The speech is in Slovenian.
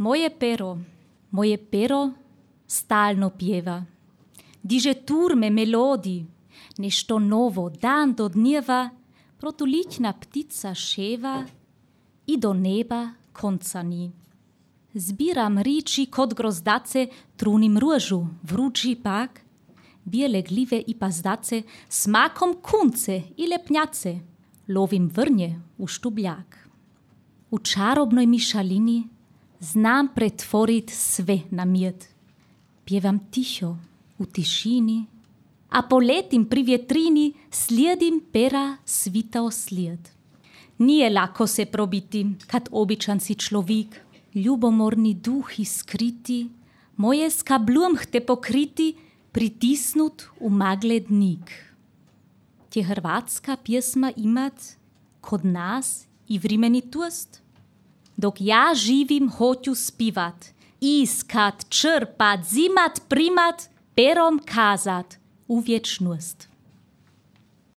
Moje pero stalno pjeva. Diže turme melodi, nešto novo dan do dneva, protulična ptica ševa i do neba konca ni. Zbiram riči kod grozdace, trunim ružu, vruči pak, bijele glive i pazdace, smakom kunce i lepnjace, lovim vrnje u štubljak. U čarobnoj mišalini znam pretvorit sve na mjed. Pjevam tiho, u tišini, a poletim pri vjetrini slijedim pera svitao slijed. Nije lako se probiti, kad običan si človik, ljubomorni duh iskriti, moje skablum hte pokriti, pritisnut u maglednik. Tje hrvatska pjesma imat kod nas i vremenitost? Dok ja živim hoću spivat, iskat, črpat, zimat, primat, perom kazat u vječnost.